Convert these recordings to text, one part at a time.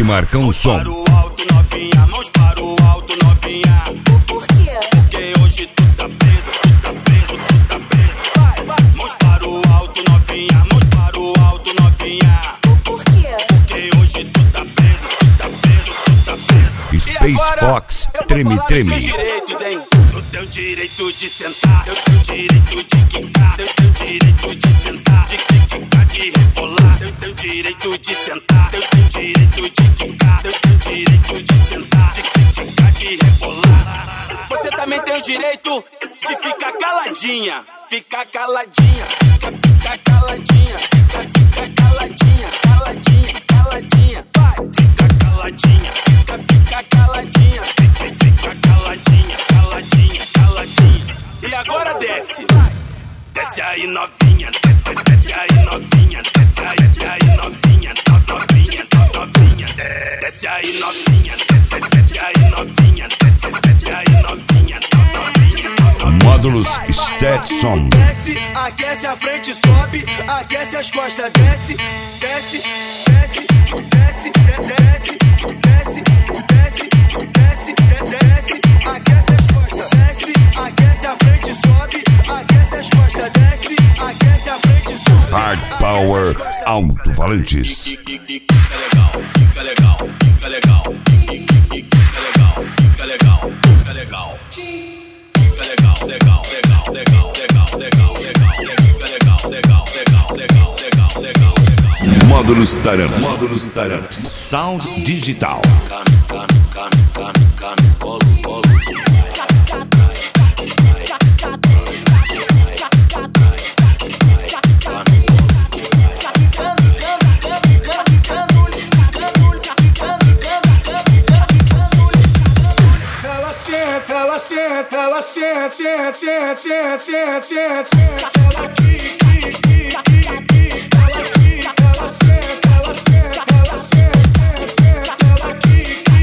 Marcão Som. Mãos para o alto, novinha, mãos para o alto, novinha. Por quê? Porque hoje tu tá preso, tu tá preso, tu tá preso. Vai, vai. Mãos para o alto, novinha, mãos para o alto, novinha. Por quê? Porque hoje tu tá preso, tu tá preso, tu tá preso. Space Fox, treme, treme. Tu tem o direito de sentar, eu tenho o direito de quicar, eu tenho o direito de sentar, de quicar, de rebolar, eu tenho o direito de sentar, eu tenho o direito de quicar, eu tenho o direito de sentar, de quicar, de rebolar. Você também tem o direito de ficar caladinha, ficar caladinha, ficar caladinha, ficar caladinha, caladinha, caladinha, vai, fica caladinha, fica caladinha, fica caladinha, caladinha, caladinha. E agora desce, desce aí novinha, desce aí novinha, desce aí novinha, novinha, novinha, desce aí novinha, desce aí novinha, desce aí novinha, novinha. Módulos Stetson. Desce, aquece a frente, sobe, aquece as costas, desce, desce, desce, desce, desce, desce, desce, desce, desce, aquece as costas, desce, aquece a frente, sobe, aquece as costas, desce, aquece a frente, sobe. Hard Power Alto-Falantes. Fica legal, fica legal, fica legal, fica legal, fica legal, fica legal. Legal, legal, legal, legal, legal, legal, legal, legal, legal, legal, legal, legal. Módulos Taranas. Sound Digital. Ela senta, ela senta, senta, senta, senta, senta, senta, senta, ela aqui, ela aqui, ela senta, ela senta, ela senta, senta, ela aqui,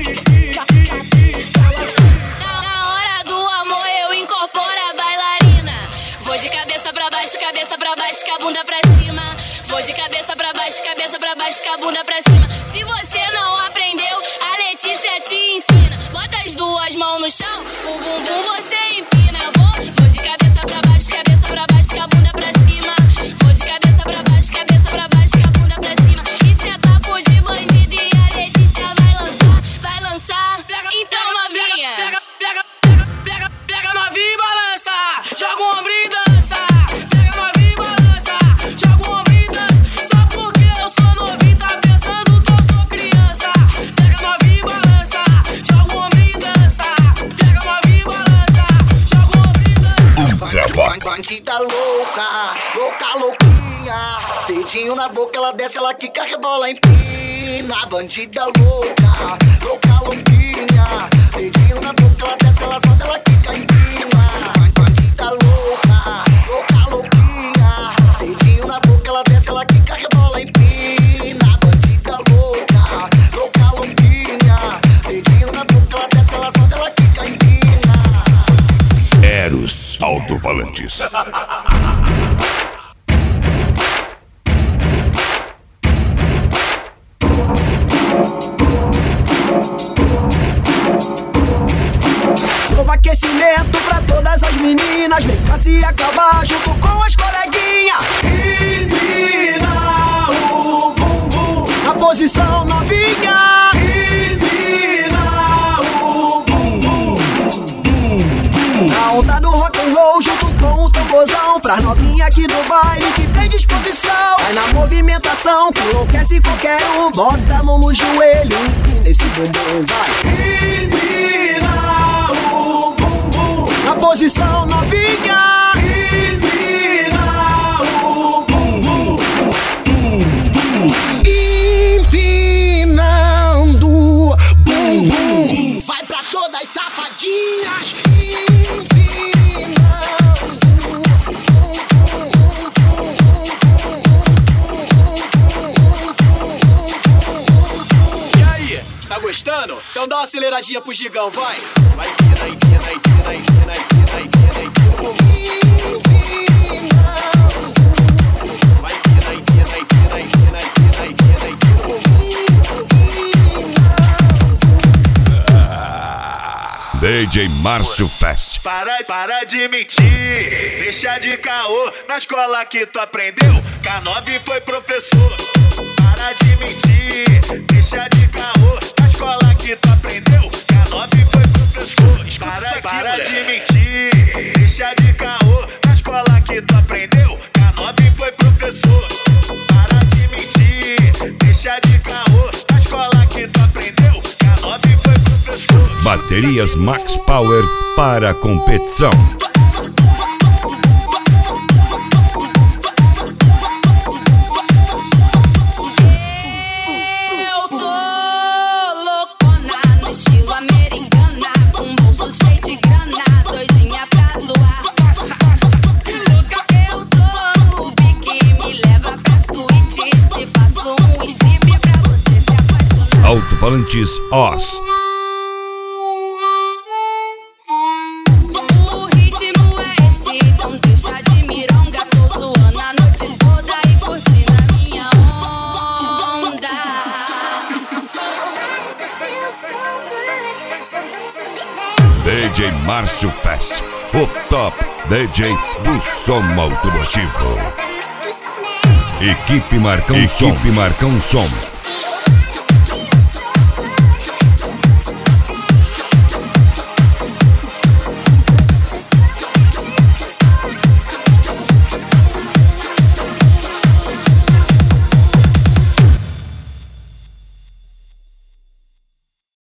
ela aqui. Na hora do amor eu incorporo a bailarina. Vou de cabeça pra baixo, com a bunda pra cima. Vou de cabeça pra baixo, com a bunda pra cima. Se você não aprendeu, a Letícia te ensina. Bota as duas mãos no chão, o bumbum você empina. Vou de cabeça pra baixo, com a bunda pra cima. Vou de cabeça pra baixo, com a bunda pra cima. Isso é papo de bandido e a Letícia vai lançar. Então novinha, Pega novinha e balança, joga o ombro e dança. Pega novinha e balança, joga o ombro e dança. Só porque eu sou novinho, tá pensando que eu sou criança. Pega novinha e balança, joga o ombro e dança. Pega novinha e balança, joga o ombro e dança. Ultravox. Bandida louca, louca, louquinha. Dedinho na boca, ela desce, ela quica, rebola, empina. Bandida louca, louca, louquinha. Dedinho na boca, ela desce, ela sobe, ela quica, empina. Bandida louca, louca, louquinha. Dedinho na boca, ela desce, ela quica, rebola, empina. Bandida louca, louca, louquinha. Dedinho na boca, ela desce, ela sobe, ela quica, empina. Eros Alto-Falantes. Novo aquecimento pra todas as meninas. Vem pra se acabar junto com as coleguinhas. Empina o bumbum. Na posição novinha. Empina o bumbum. Na onda do rock and roll junto com o tamborzão. Pras novinha aqui do baile que tem disposição. Vai na movimentação que enlouquece qualquer um. Bota a mão no joelho, empina esse bumbum, vai. Empina o bumbum. Na posição novinha. Empina o bumbum. Empinando bumbum. Vai pra todas as safadinhas. E aí, tá gostando? Então dá uma aceleradinha pro gigão, vai. Vai, empina, empina, empina, empina, empina, empina, empina o bumbum. Vai, empina, empina, empina, empina, empina, empina, empina o bumbum. DJ Márcio Fest. Para de mentir, deixa de caô. Na escola que tu aprendeu, K9 foi professor. Para de mentir, deixa de caô. Na escola que tu aprendeu, K9 foi professor. Para de mentir, deixa de caô. Na escola que tu aprendeu, K9 foi professor. Para de mentir, deixa de caô. Na escola que tu aprendeu, K9 foi professor. Baterias Max Power para a competição. Eu tô loucona no estilo americana, com bolso cheio de grana, doidinha pra zoar. Eu tô no pique, me leva pra suíte, te faço um strip pra você se apaixonar. Alto-falantes Oz. O ritmo é esse, então deixa de mironga. Tô zoando a noite toda e curtindo a minha onda. DJ Márcio Fest, o top DJ do som automotivo. Equipe Marcão Som.